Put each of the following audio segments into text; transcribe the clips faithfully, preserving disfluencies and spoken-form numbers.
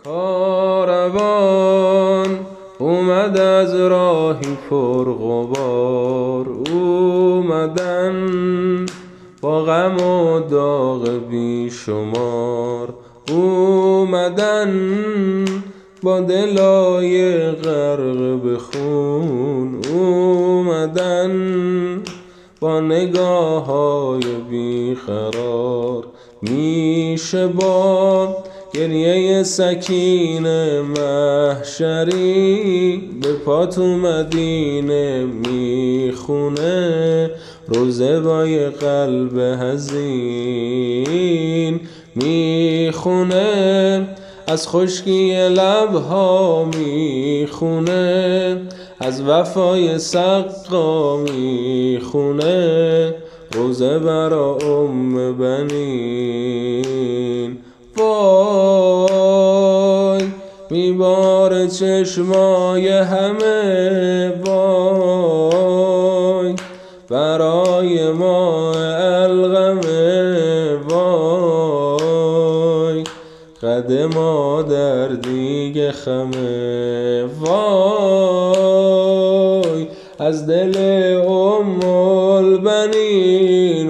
کاروان اومد از راهی پرغبار، اومدن با غم و داغ بی شمار، اومدن با دلای غرق به خون، اومدن با نگاه های بیقرار. میشه با گریه سکینه محشری به پات اومدینه میخونه، روزه بای قلب حزین میخونه، از خشکی لبها میخونه، از وفای سقا میخونه، روزه برا ام بنین. وای میباره چشمای همه، وای برای ما الغمه، وای قد مادر دیگه خمه، وای از دل ام البنین،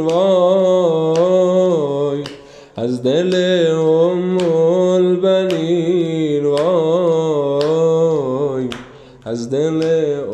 وای از دل ام البنین، وای از دل